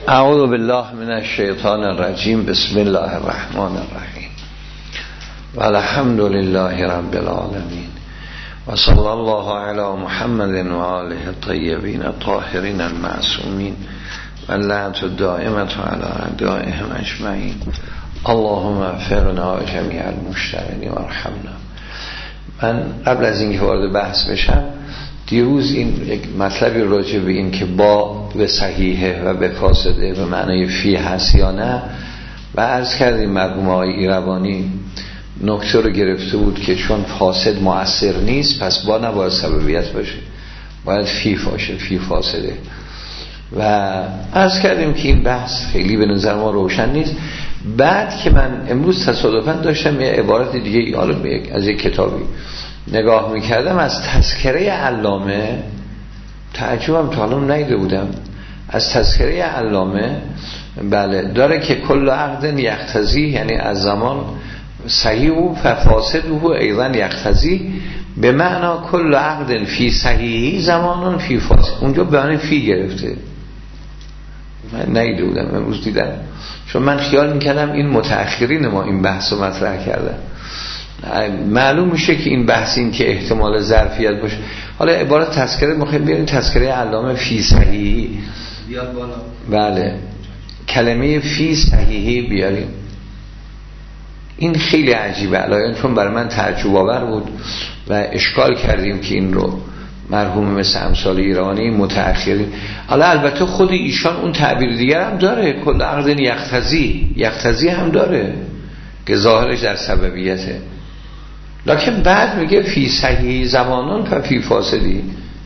اعوذ بالله من الشیطان الرجیم. بسم الله الرحمن الرحیم و الحمد لله رب العالمین و صلی الله علی محمد و آله الطیبین الطاهرین المعصومین و لعنت الدائمة علی اعدائهم اجمعین. اللهم اغفرنا جمیع المشتغلین و ارحمنا. من قبل از اینکه وارد بحث بشم، دیروز این یک مطلبی راجع به این که با به صحیحه و به فاسده به معنای فی هست یا نه و عرض کردیم مرحوم آقای ایروانی نکته رو گرفته بود که چون فاسد مؤثر نیست پس با نباید سببیت باشه، باید فی باشه، فی فاسده. و عرض کردیم که این بحث خیلی به نظر ما روشن نیست. بعد که من امروز تصادفاً داشتم یه عبارت دیگه از یک کتابی نگاه میکردم از تذکره علامه، تعجبم تا حالا ندیده بودم. از تذکره علامه بله داره که کل عقد یقتضی، یعنی از زمان صحیح و فاسد و ایضا یقتضی، به معنا کل عقد فی صحیحی زمانون فی فاسد. اونجا به معنی فی گرفته، من ندیده بودم، امروز دیدم. چون من خیال میکردم این متأخرین ما این بحث رو مطرح کردن. معلوم میشه که این بحث این که احتمال ظرفیت باشه. حالا عبارت تذکره میخوایم بیاریم تذکره علامه فی صحیحی بیاد بالا. بله کلمه فی صحیحی بیاریم. این خیلی عجیبه علایان، چون برای من تعجب آور بود و اشکال کردیم که این رو مرحوم مثل امثال ایرانی متأخرین. حالا البته خود ایشان اون تعبیر دیگر هم داره، کل عقد یقتضی هم داره که ظاهرش در سببیته، لکن بعد میگه فی صحیح زمانان و فی فاسدی.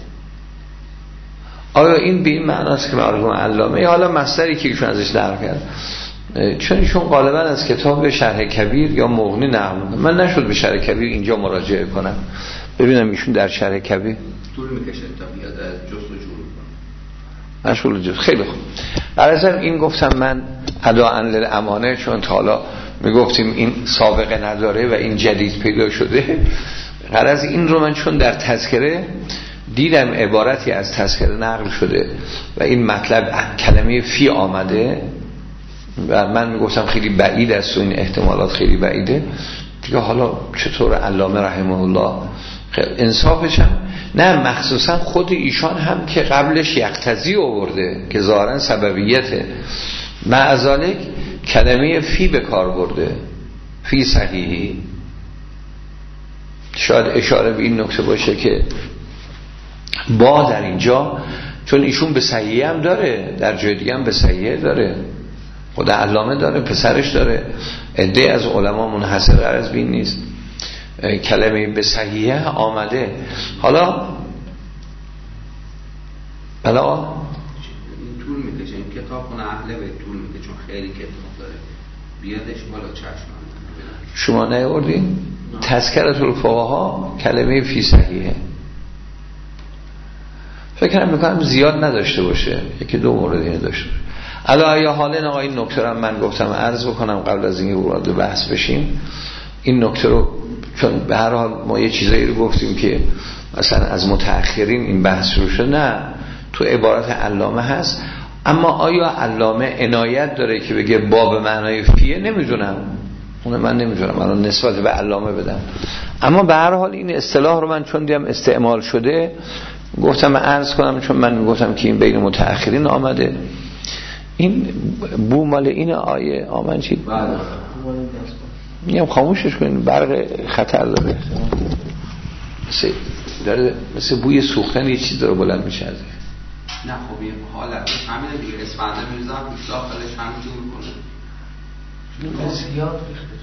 آیا این به این معناست که مرحوم علامه، حالا مصدری که ایشون ازش نقل کرد، چون ایشون غالبا از کتاب شرح کبیر یا مغنی نقل میکنه. من نشد به شرح کبیر اینجا مراجعه کنم ببینم ایشون در شرح کبیر طول میکشه تا بیاد جستجو مشغول. خیلی خوب. برای این گفتم من اداء للامانه، چون تا حالا میگفتیم این سابقه نداره و این جدید پیدا شده. غرض این رو من چون در تذکره دیدم عبارتی از تذکره نقل شده و این مطلب کلمه فی آمده و من میگفتم خیلی بعید است و این احتمالات خیلی بعیده دیگه. حالا چطور علامه رحمه الله انصافش هم نه، مخصوصا خود ایشان هم که قبلش یقتضی آورده که ظاهرا سببیته، معذالک کلمه فی به کار برده، فی صحیحی. شاید اشاره به این نکته باشه که با در اینجا، چون ایشون به صحیحی هم داره، در جای دیگه هم به صحیحی داره، خود علامه داره، پسرش داره، عده از علما منحصر غرض به این نیست. کلمه به صحیحه آمده. حالا این طول میکشه، این کتاب خونه اهله به طول میکشه چون خیلی کتاب داره، بیادش بالا چشم. شما نیاوردین؟ تذکرة الفقها کلمه فی صحیحه فکر میکنم زیاد نداشته باشه، یکی دو مورد اینه داشته باشه. علا یا حالا آقا این نکته رو من گفتم عرض بکنم قبل از اینکه وارد بحث بشیم. این نکته رو چون به هر حال ما یه چیزایی رو گفتیم که مثلا از متأخرین این بحث رو شد، نه تو عبارت علامه هست. اما آیا علامه عنایت داره که بگه با به معنای فیه؟ نمیدونم، اون من نمیدونم الان نسبت به علامه بدم. اما به هر حال این اصطلاح رو من چون دیدم استعمال شده گفتم عرض کنم، چون من میگفتم که این بین متأخرین آمده. این بو مال این آیه آمن چی؟ میگم خاموشش کنین، برق خطر داره، مثل بوی سوختن یه چیز داره بلند میشه. نه خب این حالت همینه دیگه، اسفنده میریزم پیش داخلش همینجور میکنه، زیاد ریخته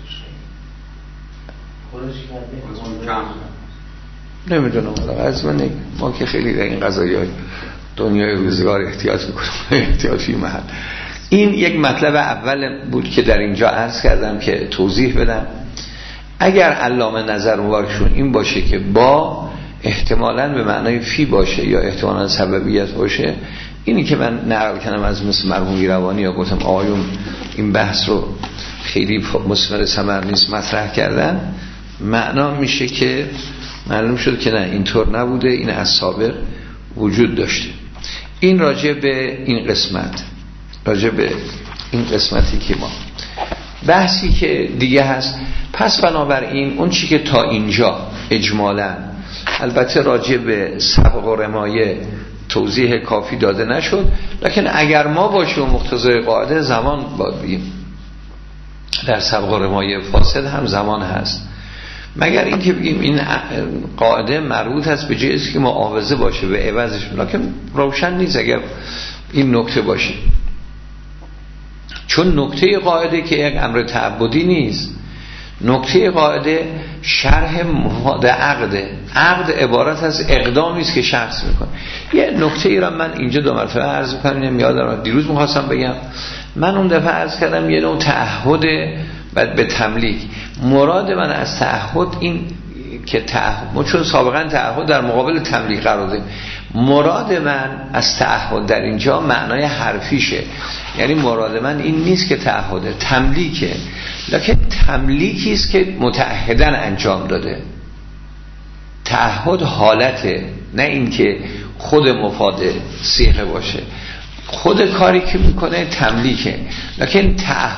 توش کم نمیدونم از من ما که خیلی در این قضایی های دنیای روزگار احتیاط میکنم احتیاط فی محل. این یک مطلب اول بود که در اینجا عرض کردم که توضیح بدم. اگر علامه نظر مبارکشون این باشه که با احتمالاً به معنای فی باشه یا احتمالاً سببیت باشه، اینی که من نقل کردم از مثل مرحوم ایروانی یا گفتم آقایون این بحث رو خیلی مثمر ثمر نیست مطرح کردن، معنا میشه که معلوم شد که نه اینطور نبوده، این از سابق وجود داشته. این راجع به این قسمت. راجع به این قسمتی که ما بحثی که دیگه هست. پس بنابراین اون چی که تا اینجا اجمالاً، البته راجع به سبق و رمایه توضیح کافی داده نشد، لکن اگر ما باشیم مقتضای قاعده زمان باید بگیم در سبق و رمایه فاسد هم زمان هست، مگر اینکه بگیم این قاعده مربوط هست به جایی که معاوضه باشه به عوضش، لکن روشن نیست اگر این نکته باشه، چون نکته قاعده که یک امر تعبدی نیست. نکته قاعده شرح مفاد عقده. عقد عبارت از اقدامی است که شخص میکنه. یه نکته ای را من اینجا دو مرتبه عرض میکنم، یادم دیروز میخواستم بگم، من اون دفعه عرض کردم یه نوع تعهد بعد به تملیک. مراد من از تعهد این که تعهد، چون سابقا تعهد در مقابل تملیک قرار دادیم، مراد من از تعهد در اینجا معنای حرفیشه، یعنی مراد من این نیست که تعهد تملیکه، لکن تملیکی است که متعهدن انجام داده. تعهد حالته، نه این که خود مفاد صیغه باشه. خود کاری که میکنه تملیکه، لکن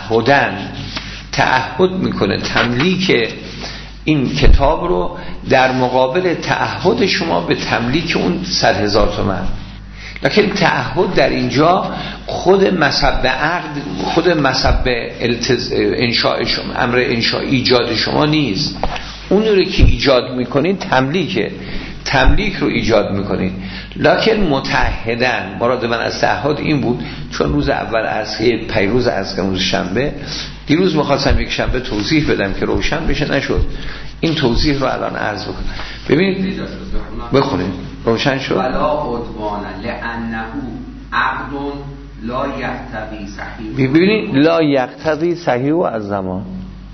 تعهد میکنه تملیک این کتاب رو در مقابل تعهد شما به تملیک اون 100,000 تومان. لکن تعهد در اینجا خود مسبب عقد، خود مسبب انشاء شما، امر انشاء ایجاد شما نیست. اون رو که ایجاد میکنین تملیک رو ایجاد میکنین، لکن متعهدن. مراد من از تعهد این بود، چون روز اول از پیروز از روز شنبه، دیروز می‌خواستم یک شنبه توضیح بدم که روشن بشه، نشد. این توضیح رو الان عرض بکنم. ببینید بخونید روشن شد. ولا عدوان لانه عقد لا یقتضی صحیح. ببینید لا یقتضی صحیح از زمان،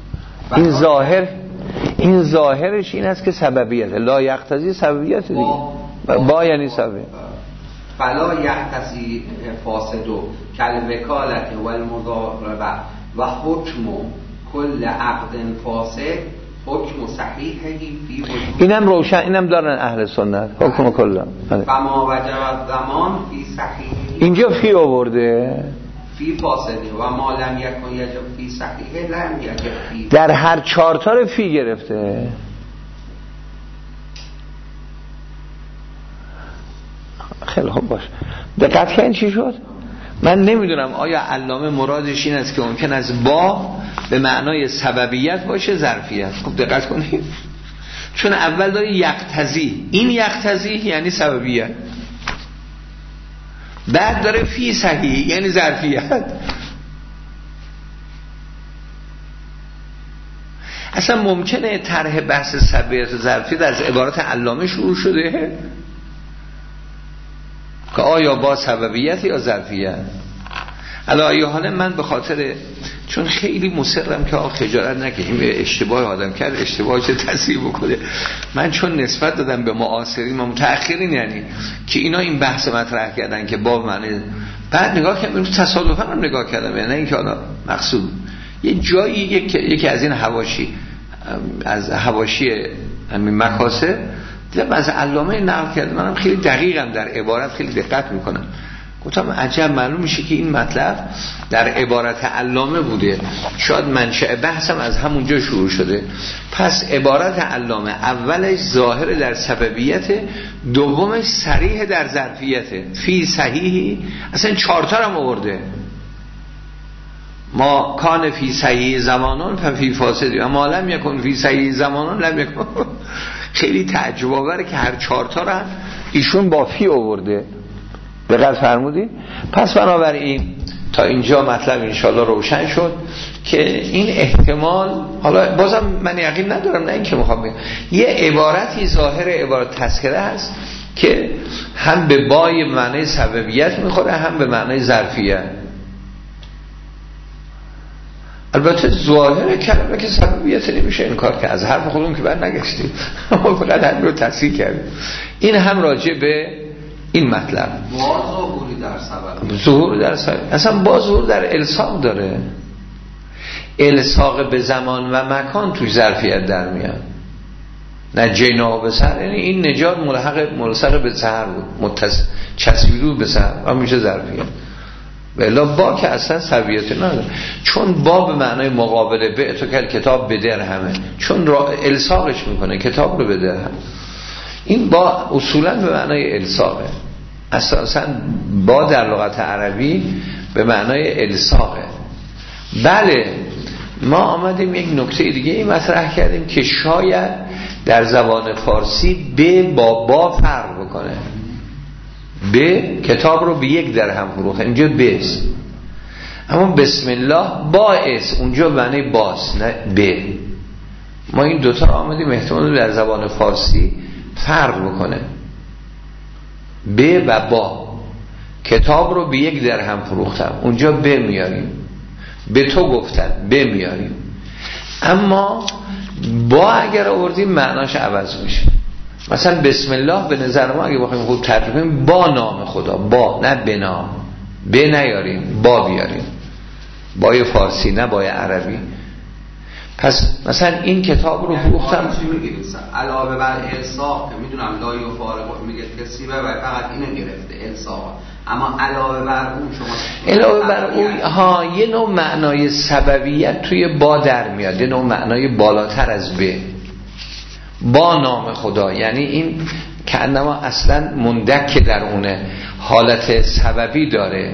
این ظاهرش این است که سببیت، لا یقتضی سببیت دیگه، با یعنی سبب. فلا یقتضی فاسدو کل وکالت و المضاربه و حکم کل عقد فاسد حکم صحیحی فی وجود. اینم روشن، اینم دارن اهل سنت، حکم کلا. فما وجب زمان فی صحیحی، اینجا فی آورده فی فاسده و ما لم یکن یجب فی صحیحه لم یجب فی، در هر 4 تا رو فی گرفته. خیلی خوب باش، دقت کن چی شد. من نمیدونم آیا علامه مرادش این است که ممکن است با به معنای سببیت باشه ظرفیت. خب دقت کنید، چون اول داره یقتضی، این یقتضی یعنی سببیت، بعد داره فی صحیح یعنی ظرفیت. اصلا ممکنه طرح بحث سببیت و ظرفیت از عبارت علامه شروع شده که آیا با سببیت یا ظرفیت. علی حال من به خاطر چون خیلی مصرم که خجالت نکشیم اشتباه آدم کرد، اشتباهش تصحیح بکنه. من چون نسبت دادم به معاصرین و متأخرین، یعنی که اینا این بحث مطرح کردن که باب معنی، بعد نگاه کردم تصادفاً هم نگاه کردم، یعنی نه اینکه حالا مقصود یه جایی یکی از این حواشی از حواشی همین مکاسب دیدم از علامه نقل کرد، منم خیلی دقیقم در عبارت خیلی دقت میکنم، گفتم عجب معلوم میشه که این مطلب در عبارت علامه بوده، شاید منشأ بحثم از همونجا شروع شده. پس عبارت علامه اولش ظاهر در سببیت، دومش صریح در ظرفیت. فی صحیحی اصلا 4 تا هم آورده، ما کان فی صحیح زمانون فی فاسدی و ما لم یکن فی صحیح زمانون لم یکن. خیلی تعجب آوره که هر 4 تا را ایشون با فی آورده. دقت فرمودی؟ پس بنابراین تا اینجا مطلب انشالله روشن شد که این احتمال، حالا بازم من یقین ندارم، نه این که میخوام بگم یه عبارتی ظاهر عبارت تذکره هست که هم به بای معنی سببیت میخوره هم به معنی ظرفیت. البته ظاهر کلمه که سببیت نمیشه انکار که از حرف خودمون که بر نگشتیم فقط همین رو تصحیح کردیم. این هم راجع به این مطلب ظهوری در سبب، ظهور در سبب، اصلا با ظهور در الساق داره، الساق به زمان و مکان توی ظرفیت در میاد. نجینا به سحر، یعنی این نجات ملصق به سحر بود، چسبیدو به سحر و میشه ظرفیت. ولی با که اصلا سویت نداره، چون با به معنای مقابله به تو کل کتاب به درهمه، چون را الساقش میکنه کتاب رو به درهم. این با اصولا به معنای الساقه، اساسا با در لغت عربی به معنای الساقه. بله ما آمدیم یک نکته دیگه این مطرح کردیم که شاید در زبان فارسی به با فرق بکنه. به کتاب رو به 1 درهم فروخت، اینجا بس، اما بسم الله باعث اونجا معنی باس نه به. ما این دوتا آمدیم احتمال در زبان فارسی فرق بکنه. به و با، کتاب رو به 1 درهم فروختم، اونجا به میاریم، به تو گفتن به میاریم، اما با اگر آوردیم معناش عوض میشه. مثلا بسم الله به نظر ما اگه بخوایم خوب ترجمه کنیم با نام خدا، با نه به نام، به نیاریم با بیاریم، بای فارسی نه بای عربی. پس مثلا این کتاب رو فروختم علاوه بر الساق که میدونم لا یفارق میگه کسی و فقط اینو گرفته الساق، اما علاوه بر اون شما علاوه بر اون یه نوع معنای سببیت توی با در میاد، یه نوع معنای بالاتر از به. با نام خدا یعنی این که انما اصلا مندک در اونه، حالت سببی داره.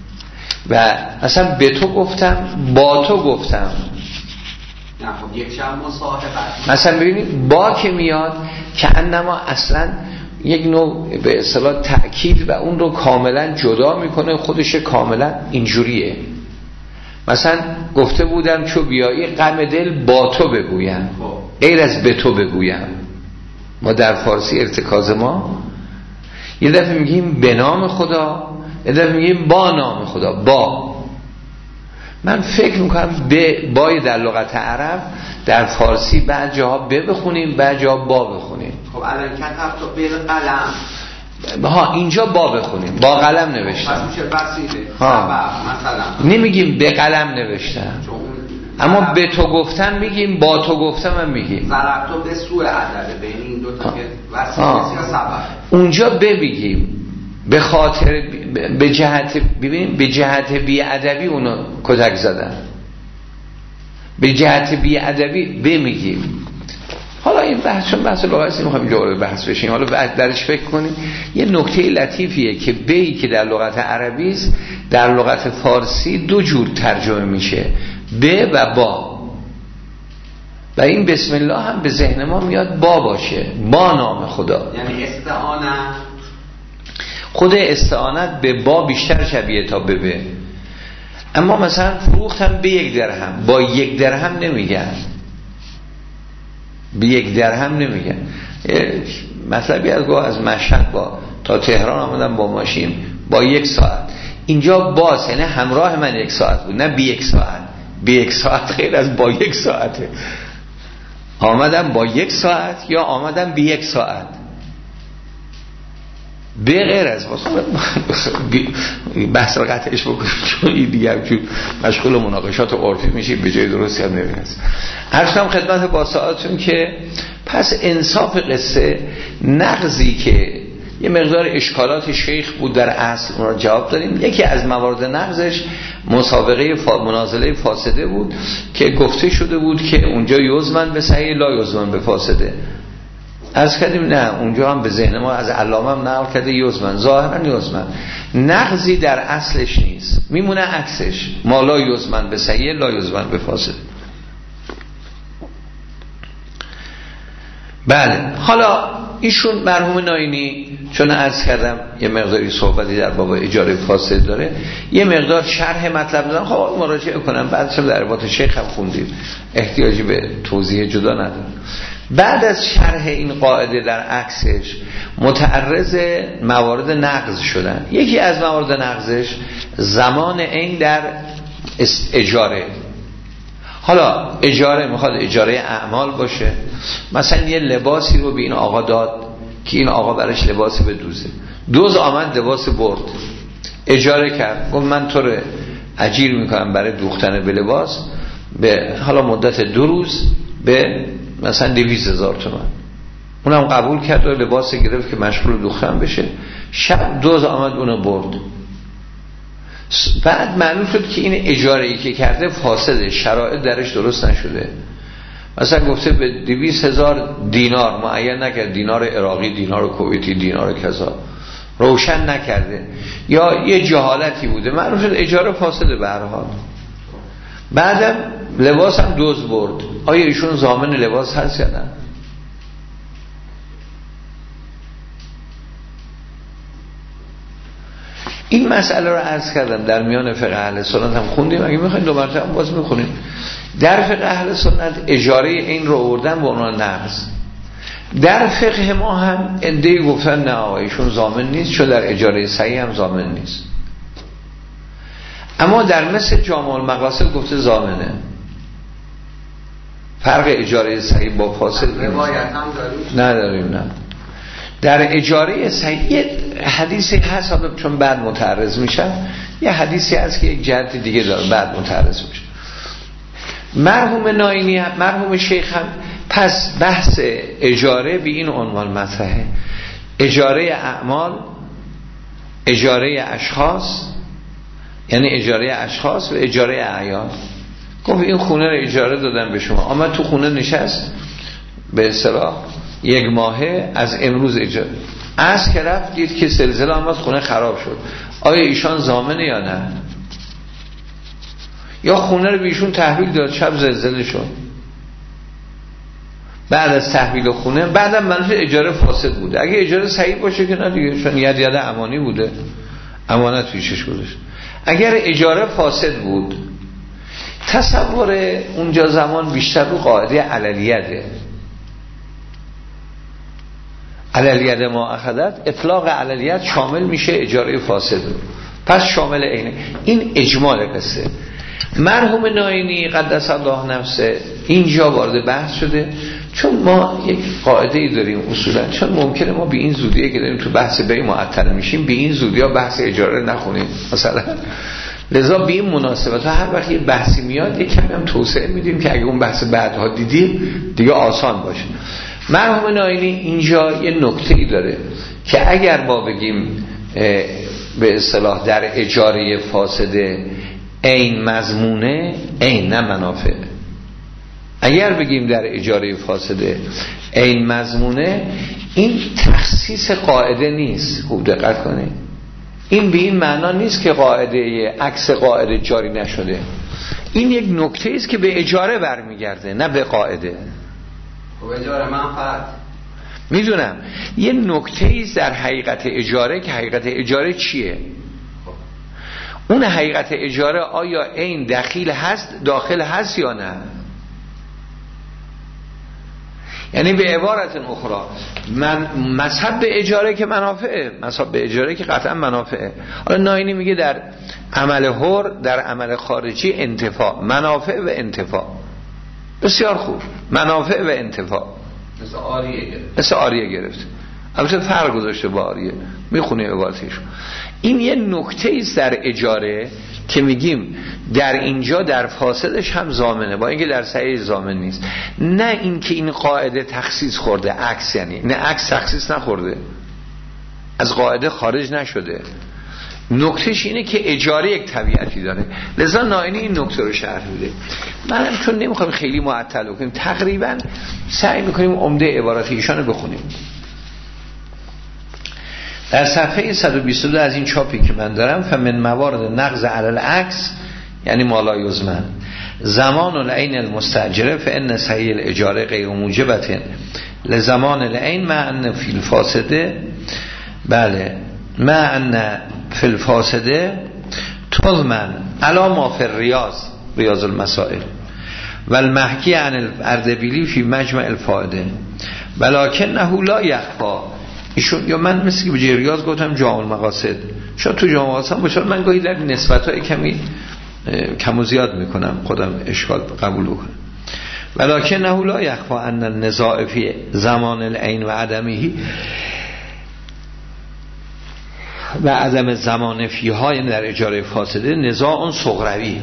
و مثلا به تو گفتم با تو گفتم، نه خب یک شب مصاحبت مثلا ببینید با که میاد که انما اصلا یک نوع به اصطلاح تأکید و اون رو کاملا جدا میکنه، خودش کاملا اینجوریه. مثلا گفته بودم چو بیایی غم دل با تو بگویم، غیر از به تو بگویم. ما در فارسی ارتکاز ما یه دفعه میگیم به نام خدا، یه دفعه میگیم با نام خدا. با من فکر میکنم به بای در لغت عرب در فارسی بعد جاها به بخونیم بعد جاها با بخونیم. خب الان کتب تو به قلم اینجا با بخونیم، با قلم نوشتم، پس میشه وسیله مثلا نمیگیم به قلم نوشتم، اما به تو گفتن میگیم، با تو گفتم هم میگیم. ضرب تو به سوء ادب بین این دو تا که وسیله یا سبب، اونجا بگیم به خاطر به جهت، ببینیم به جهت بی‌ادبی اونو کتک زدن، به جهت بی‌ادبی بمیگیم. حالا این بحث لغتی میخوایم جواب بحث بشیم، حالا بعد درش فکر کنیم. یه نکته لطیفیه که بی که در لغت عربی است در لغت فارسی 2 جور ترجمه میشه، به و با. و این بسم الله هم به ذهن ما میاد با باشه، با نام خدا، یعنی استعانت. خود استعانت به با بیشتر شبیه تا به. اما مثلا فروختم به 1 درهم، با 1 درهم نمیگن، به 1 درهم نمیگن. مطلبی از مشهد تا تهران آمدم با ماشین با 1 ساعت، اینجا باز یعنی همراه من 1 ساعت بود، نه به 1 ساعت. به 1 ساعت خیلی از با 1 ساعته. آمدم با 1 ساعت یا آمدم به 1 ساعت، به غیر از بحث رو قطعش بکنیم چون این دیگه همچون مشغول مناقشات عرفی میشیم به جای درستی هم نمیرسیم. عرضم خدمت با ساعتون که پس انصاف قصه نقضی که یه مقدار اشکالات شیخ بود در اصل اون رو جواب دادیم. یکی از موارد نقضش منازله فاسده بود که گفته شده بود که اونجا یزمن به صحیح لا یزمن به فاسده. از کردیم نه، اونجا هم به ذهن ما از علامه هم نقل کرده یزمن، ظاهرا یزمن، نقضی در اصلش نیست، میمونه عکسش، ما لا یزمن به صحیح لا یزمن به فاسده. بله، حالا ایشون مرحوم ناینی چون عرض کردم یه مقداری صحبتی در باب اجاره فاسد داره، یه مقدار شرح مطلب دادن، خب مراجعه کنم، بعدش در روایت شیخ هم خوندیم، احتیاجی به توضیح جدا نداره. بعد از شرح این قاعده در عکسش متعرض موارد نقض شدن. یکی از موارد نقضش زمان این در اجاره. حالا اجاره میخواد اجاره اعمال باشه، مثلا یه لباسی رو به این آقا داد که این آقا برش لباسی بدوزه، دوز آمد لباس برد، اجاره کرد، گفت من تو رو اجیر میکنم برای دوختن به لباس به حالا مدت 2 روز به مثلا 200,000 تومان. اونم قبول کرد و لباس گرفت که مشغول دوختن بشه. شب دوز آمد اونو برد. بعد معلوم شد که این اجاره‌ای که کرده فاسده، شرایط درش درست نشده. مثلا گفته به 200,000 دینار معین نکرد، دینار عراقی، دینار کویتی، دینار کذا، روشن نکرده، یا یه جهالتی بوده، معلوم شد اجاره فاسده به هر حال. بعدم لباس هم دزد برد، آیا ایشون ضامن لباس هست یا نه؟ این مسئله رو عرض کردم در میان فقه اهل سنت هم خوندیم، اگه میخواین دو مرتبه باز میخونیم. در فقه اهل سنت اجاره این رو آوردن به عنوان نقض. در فقه ما هم عده‌ای گفتن نه آقا ایشون ضامن نیست، چون در اجاره صحیح هم ضامن نیست. اما در مثل جامع المقاصد گفته ضامنه. فرق اجاره صحیح با فاسد روایت هم داریم؟ نداریم. نه، در اجاره صحیح حدیثی هست، چون بعد متعرض میشن، یه حدیثی هست که یک جهت دیگه داره بعد متعرض میشه. مرحوم ناینی، مرحوم شیخ هم پس بحث اجاره به این عنوان مطرحه: اجاره اعمال، اجاره اشخاص، یعنی اجاره اشخاص و اجاره اعیان. گفت این خونه رو اجاره دادم به شما، آمد تو خونه نشست به اصطلاح 1 ماهه، از امروز اجاره از که رفت دید که زلزله آمد خونه خراب شد، آیا ایشان ضامنه یا نه؟ یا خونه رو به ایشون تحویل داد، شب زلزله شد، بعد از تحویل خونه بعدم منظور اجاره فاسد بوده. اگه اجاره صحیح باشه که نه دیگه، چون ید امانی بوده، امانت پیشش گذاشت. اگر اجاره فاسد بود، تصور اونجا زمان بیشتر رو قاعده عللیته. عللیت ما اخذت، اطلاق عللیت شامل میشه اجاره فاسد، پس شامل اینه. این اجمال قصه. مرحوم ناینی قدس الله نفسه اینجا وارد بحث شده، چون ما یک قاعده‌ای داریم اصولا، چون ممکنه ما به این زودیه که داریم تو بحث بیع معطل میشیم، به این زودی‌ها بحث اجاره نخونیم مثلا. لذا به این مناسبت هر وقت یه بحثی میاد یک کمی هم توسعه میدیم که اگه اون بحث بعدها دیدیم دیگه آسان باشه. مرحوم ناینی اینجا یه نکته‌ای داره که اگر ما بگیم به اصطلاح در اجاره فاسده این مضمونه، این نه منافع، اگر بگیم در اجاره فاسده این مضمونه، این تخصیص قاعده نیست. خوب دقت کنید، این به این معنا نیست که قاعده عکس قاعده جاری نشده. این یک نکته است که به اجاره برمیگرده، نه به قاعده. خب اجاره منفعت، میدونم یه نکته است در حقیقت اجاره، که حقیقت اجاره چیه؟ اون حقیقت اجاره آیا این داخل هست یا نه؟ یعنی به عبارت اخرى، من مذهب به اجاره که منافعه، مذهب به اجاره که قطعا منافعه. حالا ناینی میگه در عمل حر، در عمل خارجی انتفاع، منافع و انتفاع. بسیار خوب، منافع و انتفاع. مثل آریه گرفت. البته فرق گذاشته با آریه، میخونه عبارتش. این یه نکته است در اجاره که میگیم در اینجا در فاسدش هم ضامنه، با اینکه در صحیح ضامن نیست. نه اینکه این قاعده تخصیص خورده، عکس، یعنی نه عکس تخصیص نخورده، از قاعده خارج نشده. نکتهش اینه که اجاره یک طبیعتی داره. لذا ناینی این نکته رو شرح میده. منم چون نمیخوام خیلی معطل کنیم، تقریبا سعی میکنیم عمده عبارات ایشان رو بخونیم. در صفحه 122 از این چاپی که من دارم، فمن موارد نقض علی العکس، یعنی ما لا یضمن، زمان العین المستاجره فان صحیح الاجاره غیر موجبه لزمان العین مع ان فی الفاسده، بله مع ان فی الفاسده تضمن علی ما فی ریاض المسائل و المحکی عن الاردبیلی فی مجمع الفائده ولکنه لا یخفی. ایشون، یا من مثل که به جای ریاض گفتم جامع المقاصد، شاید تو جامع المقاصد باشه، من گاهی در نسبت‌های کمی کم و زیاد میکنم، خودم اشکال قبول بکنم. ولکنه لا یخفی ان النزاع فی زمان العین و عدمه و عدم زمان فیها، یعنی در اجاره فاسده، نزاع صغروی.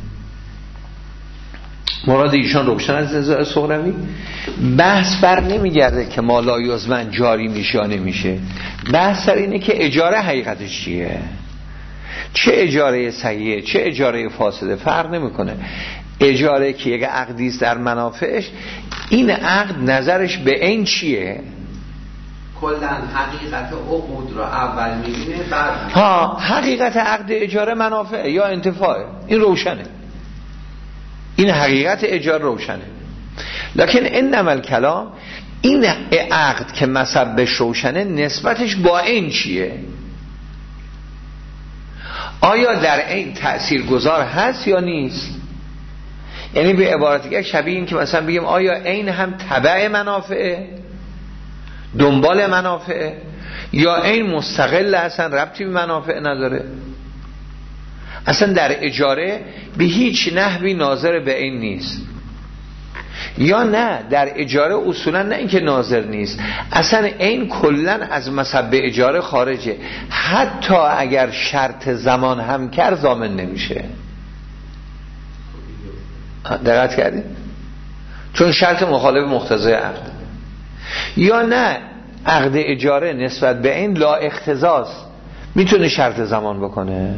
مراد ایشان روشن از نزاع صغروی. بحث بر نمیگرده که ما لا یضمن جاری میشه یا نمیشه، بحث سر اینه که اجاره حقیقتش چیه. چه اجاره صحیحه چه اجاره فاسده فرق نمیکنه. اجاره که یک عقدی است در منافعش، این عقد نظرش به این چیه؟ کلا حقیقت عقود رو اول میبینه بعد حقیقت عقد اجاره منافع یا انتفاعه، این روشنه، این حقیقت اجاره روشنه. لکن انما الکلام، این عقد که مسببش روشنه نسبتش با این چیه؟ آیا در این تأثیر گذار هست یا نیست؟ یعنی به عبارت دیگه شبیه این که مثلا بگیم آیا این هم تبع منافعه، دنبال منافعه، یا این مستقل اصلا ربطی به منافع نداره؟ اصلا در اجاره به هیچ نحوی ناظر به این نیست. یا نه در اجاره اصولا نه اینکه ناظر نیست، اصلا این کلن از مسبب اجاره خارجه، حتی اگر شرط زمان هم کرد ضامن نمیشه. دقت کردید؟ چون شرط مخالف مقتضای عقد. یا نه عقد اجاره نسبت به این لا اقتضاست، میتونه شرط زمان بکنه.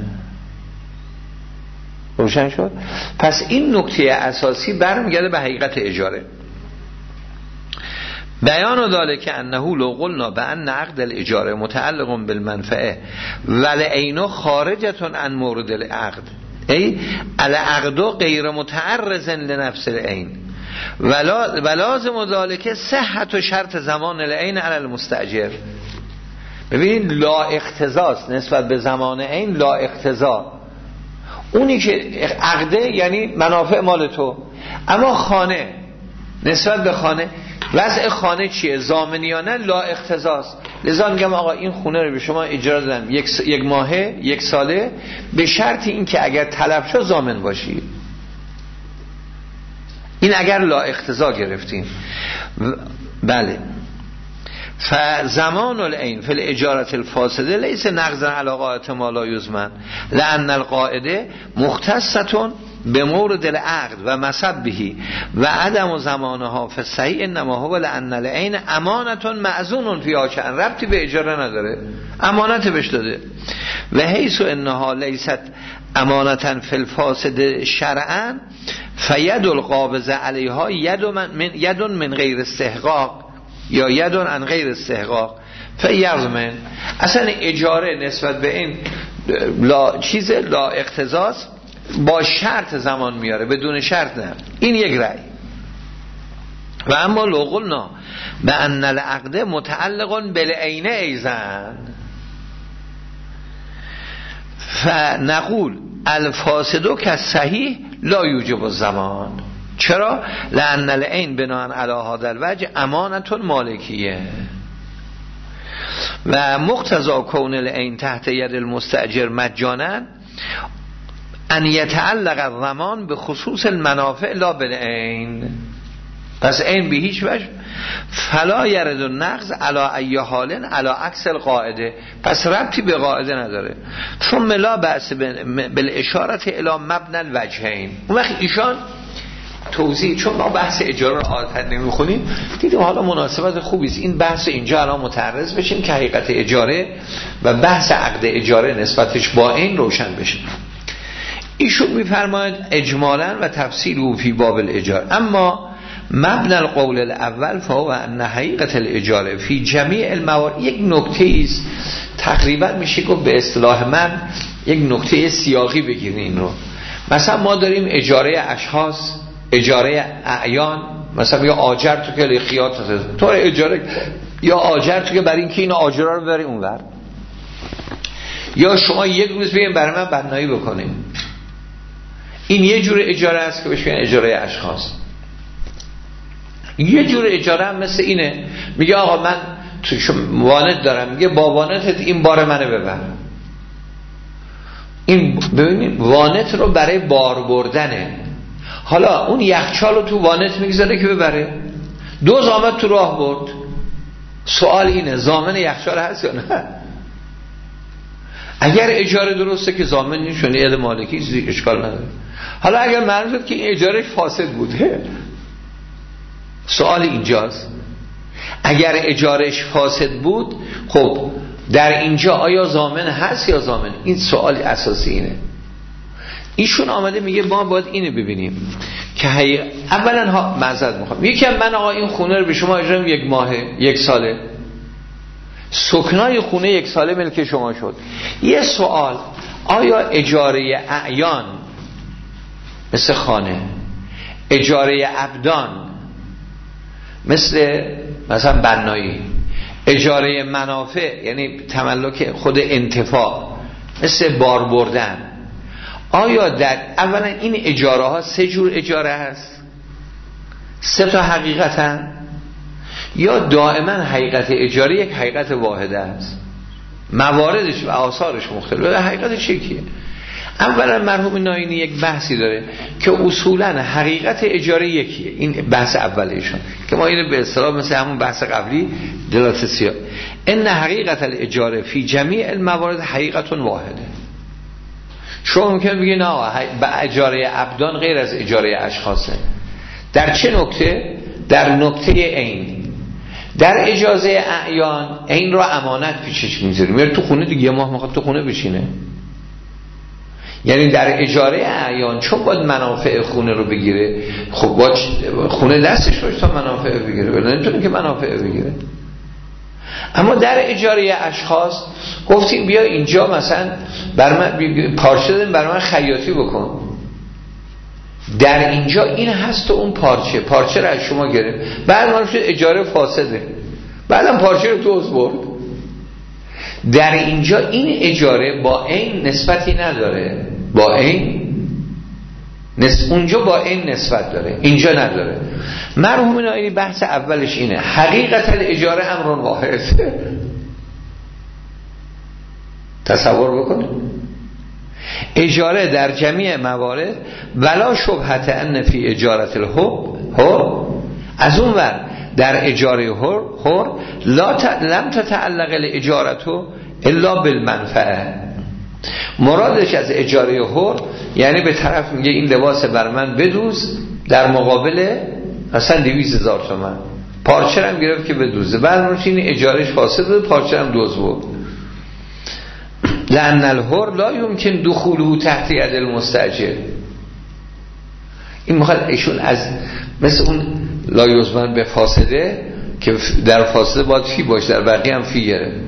روشن شد؟ پس این نکته اساسی برمیگرده به حقیقت اجاره. بیان و داله که انه لو قلنا بان عقد الاجاره متعلق بالمنفعه ولعینو خارجتون عن مورد العقد ای العقد غیر متعرض لنفس العین ولازم ذلك صحت و شرط زمان العین علی المستاجر. ببینید لا اقتضاست نسبت به زمان عین، لا اقتضا اونی که عقده یعنی منافع مال تو، اما خانه نسبت به خانه وضع خانه چیه؟ ضامنی یا نه؟ لا اقتضاست. لذا میگم آقا این خونه رو به شما اجاره دادم یک ماهه یک ساله، به شرط این که اگر تلف شد ضامن باشی. این اگر لا اقتضا گرفتیم. بله. فزمان العین فی الاجاره الفاسده لیس نقضا علی قاعده ما لا یضمن لان القاعده مختصه به مورد العقد و مسبه و عدم زمانها فی الصحیح انما هو لان العین امانه معزون فیها، که ربطی به اجاره نداره، امانت بهش داده. و حیث انها لیست امانه فی الفاسد شرعا فید القابض علیها ید من غیر استحقاق یا یدون عن غیر استحقاق فیضمن. اصلا اجاره نسبت به این لا اقتضاست، با شرط زمان میاره، بدون شرط نه. این یک رأی. و اما لو قلنا بان العقد متعلق بالعین ایضا فنقول الفاسد كالصحیح لا یوجب الزمان. چرا؟ لأن العین بناء علی هذا الوجه امانة مالکیه و مقتضى کون العین تحت ید المستأجر مجانا ان یتعلق الضمان به خصوص المنافع لا بالعین. پس عین به هیچ وجه فلا یرد النقض علی ای حال علی عکس القاعده، پس ربطی به قاعده نداره. ثم لا بأس بالاشاره الی مبنى الوجهین. اون وقت ایشان توضیح، چون ما بحث اجاره رو عادت نمیخونیم، دیدیم حالا مناسبت خوبی است این بحث اینجا الان متعرض بشیم که حقیقت اجاره و بحث عقد اجاره نسبتش با این روشن بشه. ایشون میفرماید اجمالا و تفصیل فی باب الاجاره، اما مبنی القول الاول فهو ان حقیقت الاجاره فی جمیع الموارد. یک نکته است تقریبا میشه گفت به اصطلاح من یک نکته سیاقی بگیرین این رو. مثلا ما داریم اجاره اشخاص، اجاره اعیان، مثلا یا آجر تو که خیاط تو اجاره، یا آجر تو که برای اینکه این آجرها رو ببری اونور، یا شما یک روز بیاین برای من بنایی بکنیم. این یه جور اجاره است که بهش میگن اجاره اشخاص. یه جور اجاره هم مثل اینه، میگه آقا من تو وانت دارم، میگه با وانتت این بار منو ببر. این ببینید وانت رو برای بار بردنه. حالا اون یخچال رو تو وانت میگذاره که ببره، دو زامن تو راه برد. سوال اینه ضامن یخچال هست یا نه؟ اگر اجاره درسته که ضامن نیست، چون ید مالکی اشکال نداره. حالا اگر معلوم شد که این اجاره فاسد بوده، سوال اینجاست اگر اجارش فاسد بود، خب در اینجا آیا ضامن هست یا ضامن؟ این سوال اساسی اینه. ایشون آمده میگه ما باید اینو ببینیم که اولا ها معذرت میخوام، یکی من آقا این خونه رو به شما اجرام 1 ماهه 1 ساله، سکنای خونه 1 ساله ملک شما شد. یه سوال، آیا اجاره اعیان مثل خانه، اجاره ابدان مثلا بنایی، اجاره منافع یعنی تملک خود انتفاع مثل بار بردن، آیا در اولا این اجاره ها 3 جور اجاره هست؟ 3 تا حقیقتن؟ یا دائما حقیقت اجاره یک حقیقت واحده است؟ مواردش و آثارش مختلفه. حقیقت چیه؟ اولا مرحوم ناینی یک بحثی داره که اصولا حقیقت اجاره یکیه. این بحث اولیشون که ما اینو به اصطلاح مثل همون بحث قبلی دلالت سیاه، ان حقیقت الاجاره فی جمیع الموارد حقیقت واحده. شما ممکن بگید نه اجاره ابدان غیر از اجاره اشخاصه. در چه نکته؟ در نکته عین. در اجازه اعیان عین را امانت پیشش میذاریم، میره تو خونه دیگه، 1 ماه میخواد تو خونه بشینه. یعنی در اجاره اعیان چون باید منافع خونه رو بگیره، خب باید خونه دستش باشه تا منافع بگیره، ولی نمیتونه که منافع بگیره. اما در اجاره اشخاص گفتیم بیا اینجا مثلا بر من پارچه دادیم، بر من خیاطی بکن. در اینجا این هست و اون پارچه رو از شما گرفت، بعد ما شد اجاره فاسده، بعدم پارچه رو تو از برد. در اینجا این اجاره با این نسبتی نداره، با این اونجا با این نسبت داره، اینجا نداره. مرحوم ناینی بحث اولش اینه، حقیقت الاجاره امر واحد. تصور بکنید اجاره در جمیع موارد ولا شبهت ان فی اجارت الحر، از اون ور در اجاره حر لم تتعلق الاجارتو الا بالمنفعه. مرادش از اجاره حر یعنی به طرف میگه این لباس بر من بدوز در مقابل مثلا 200,000 تومان، پارچه هم گرفت که بدوزه، بعد این اجارهش فاسد بود، پارچه هم دوز بود. لأن الحر لا يمكن دخوله تحت ید المستأجر. این میخواد ایشون از مثل اون لا یزمن به فاسده که در فاسده باید فی باشه، در بقیه هم فی گره.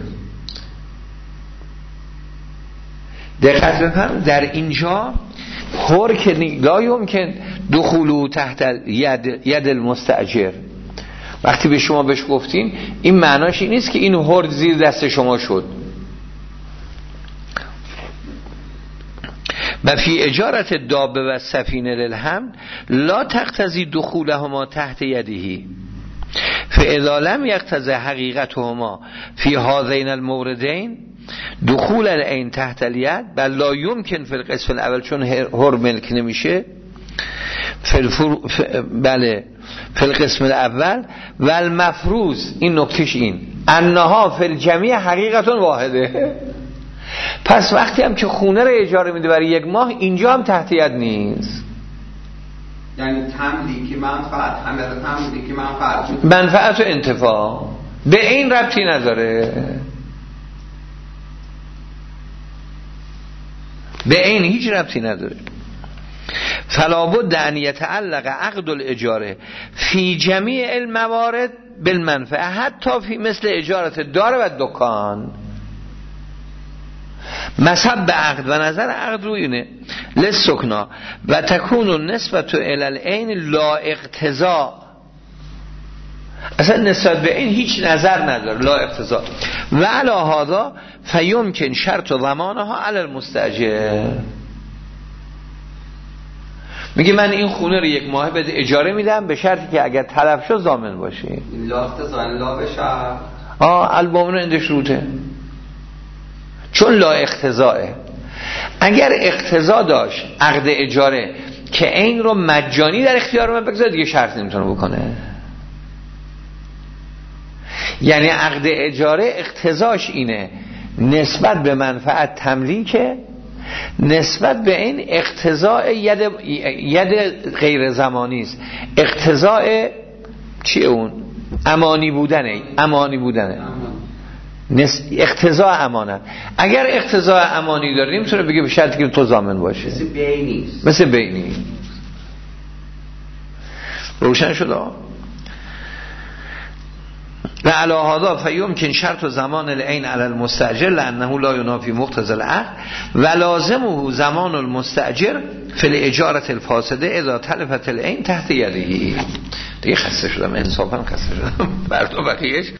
دقت بفرمایید در اینجا حر که لا یمکن دخوله تحت ید المستأجر، وقتی به شما بهش گفتین این معناش این نیست که این حر زیر دست شما شد. و فی اجارت دابه و سفینه للحمل لا تقتضی دخولهما تحت یدهی فاذا لم یقتضی حقیقتهما فی هذین الموردین دخول العین تحت الید بل لا یمکن فی القسم الاول، چون حر ملک نمیشه بله فی القسم الاول و المفروض، این نکتهش این انها فی الجمیع حقیقت واحده. پس وقتی هم که خونه رو اجاره میده برای 1 ماه اینجا هم تحت ید نیست، یعنی تملیکی منفعت و انتفاع به این ربطی نداره، به این هیچ ربطی نداره. فلا بد ان یتعلق عقد الاجاره فی جمیع الموارد بالمنفعه حتی فی مثل اجارت دار و دکان. مذهب به عقد و نظر عقد روی اینه لسکنا و تکون نسبت الی العین لا اقتضا، اصلا نسبت به این هیچ نظر نداره، لا اقتضا. و علی هذا فیمکن شرط ضمانها علی المستاجر. میگه من این خونه رو 1 ماه بده اجاره میدم به شرطی که اگر تلف شد ضامن باشی. لا اقتضا لا بشه البومن اندش روته، چون لا اقتضاءه. اگر اقتضا داشت عقد اجاره که این رو مجانی در اختیار من بگذاره دیگه شرط نمیتونه بکنه. یعنی عقد اجاره اقتضاش اینه نسبت به منفعت تملیکه، نسبت به این اقتضاء ید غیر زمانی است. اقتضاء چیه اون؟ امانی بودنه. اقتضاء امانت. اگر اقتضاء امانی داره نمیتونه بگه به شرطی که تو ضامن باشه. مثل بینی. روشن شد. و علی هذا فیمکن شرط زمان العین علی المستاجر لانه لا ینافی مقتضى العقد و لازمه زمان المستاجر فی الاجاره الفاسده اذا تلفت العین تحت یده. دیگه خسته شدم، انصافا خسته شدم. بقیه‌اش